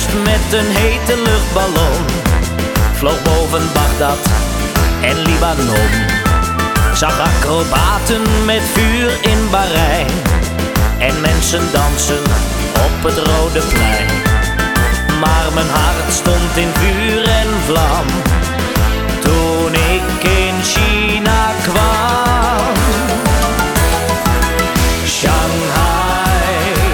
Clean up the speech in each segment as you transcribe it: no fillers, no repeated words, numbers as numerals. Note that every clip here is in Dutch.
eerst met een hete luchtballon. Vloog boven Bagdad en Libanon. Zag acrobaten met vuur in Bahrein. En mensen dansen op het Rode Plein. Maar mijn hart stond in vuur en vlam toen ik in China kwam. Shanghai,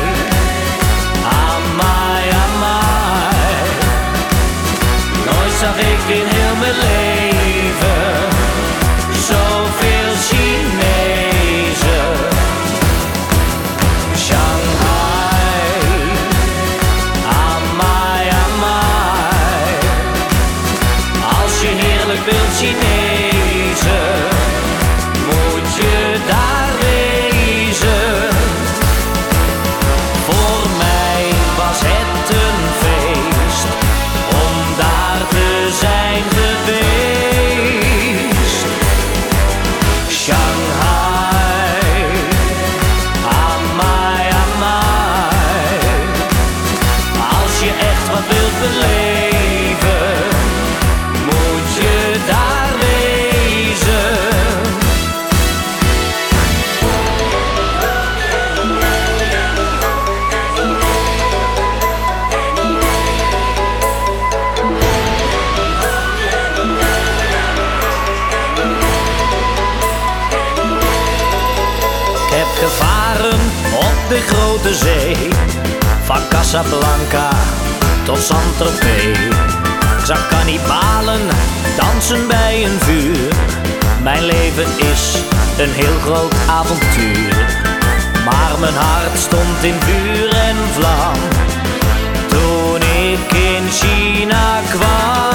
amai, amai. Nooit zag ik in heel mijn leven zoveel Chinezen. Shanghai, amai, amai. Als je heerlijk wilt Chinezen, moet je daar wezen. Voor mij was het een feest om daar te zijn geweest. Shanghai, amai, amai. Als je echt wat wilt beleven, moet je daar wezen. Ik heb gevaren op de grote zee, van Casablanca tot Saint-Tropez. Ik zag kannibalen dansen bij een vuur. Mijn leven is een heel groot avontuur. Maar mijn hart stond in vuur en vlam toen ik in China kwam.